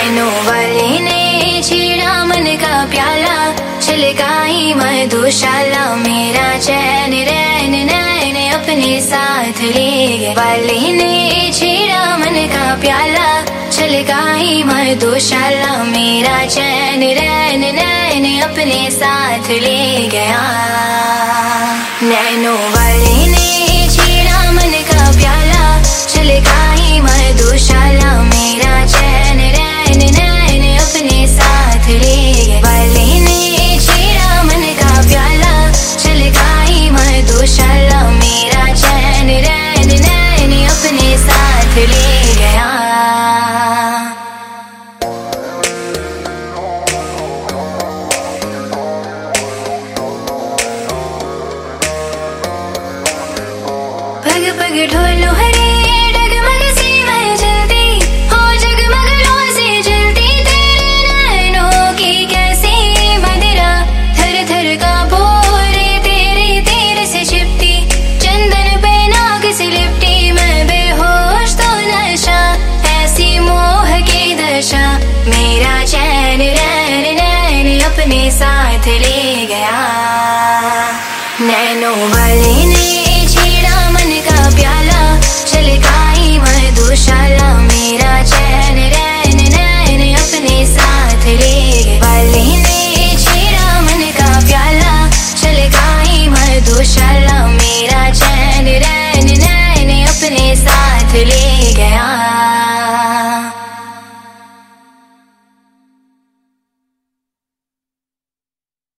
नैनों वाले ने छेड़ा मन का प्याला, चल गाई मधुशाला, मेरा चैन रैन नैन अपने साथ ले गए। वाले ने छेड़ा मन का प्याला, चल गाई मधुशाला, मेरा चैन रैन नैन अपने साथ ले गया। नैनों वाले ने छेड़ा मन का प्याला, चल गाई मधुशाला, मेरा चैन रैन नैन अपने साथ ले गए। वाले ने छेड़ा मन का प्याला, चल गाई मधुशाला, मेरा चैन रैन नैन अपने साथ ले गया। पग पग ढोलो हरे डगमग सी मैं जलती, हो जगमग रोज़े जलती, तेरे नैनों की कैसी मदिरा, थर थर कांपो रे तेरे तीर से चिपटी, चंदन पे नाक से लिपटी, मैं बेहोश तो नशा, ऐसी मोह की दशा, मेरा चैन रैन नैन अपने साथ ले गया। नैनों वाले ने